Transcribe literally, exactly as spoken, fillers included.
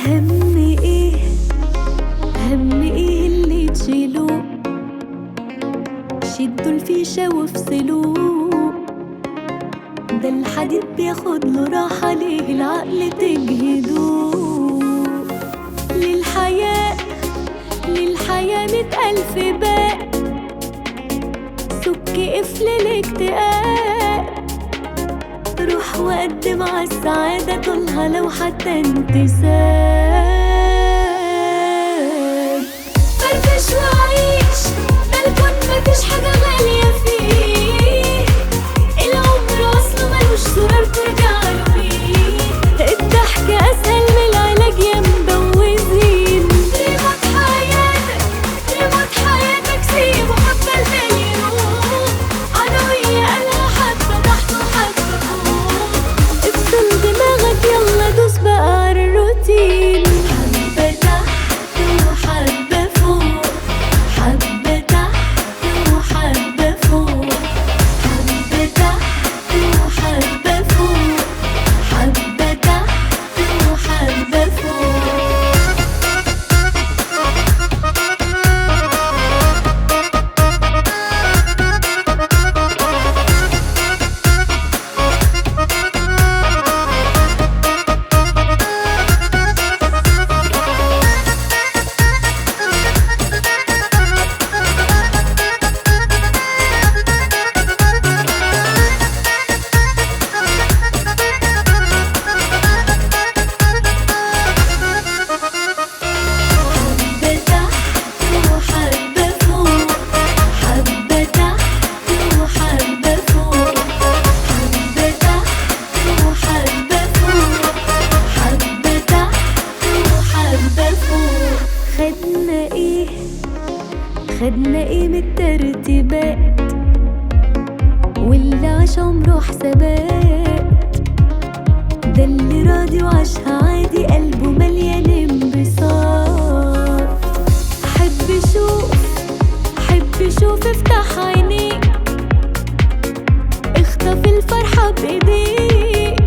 هم ايه هم ايه اللي تشيلوه؟ شدوا الفيشة وافصلوه، ده الحديد بياخد له راحة، ليه العقل تجهدوه؟ للحياة للحياة مئة ألف باب، سك قفل الاكتئاب، روح وقدم عالسعادة طولها لو حتى انتساب. فرفش وعيش، ده الكون مفيش حاجة غالية فيه، العمر أصله ملوش زرار ترجعله بيه، الضحك أسهل من العلاج يا مبوزين. ريموت حياتك ريموت حياتك سيبه حبة المليون، عدوية قالها حبة تحت وحبة فوق، افصل دماغك يلا دوس بقى عالروتين. حبة تحت وحبة فوق، حبة تحت وحبة فوق، حبة تحت وحبة فوق، حبة تحت وحبة فوق. حبة تحت وحبة فوق، حبة تحت وحبة فوق، حبة تحت وحبة فوق، حبة تحت وحبة فوق. خدنا ايه خدنا ايه من الترتيبات، واللي عاش عمره حسابات، ده اللي راضي وعاشها عادي قلبه مليان انبساط. حب شوف حب شوف افتح عينيك، اخطف الفرحة بايديك،